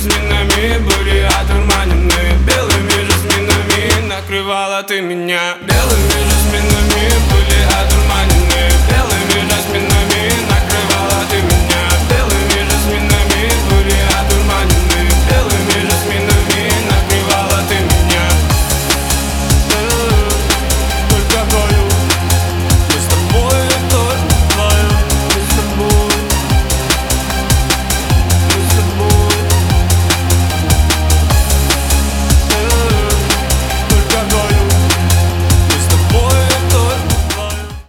жасминами были одурманены белыми жасминами. Накрывала ты меня белыми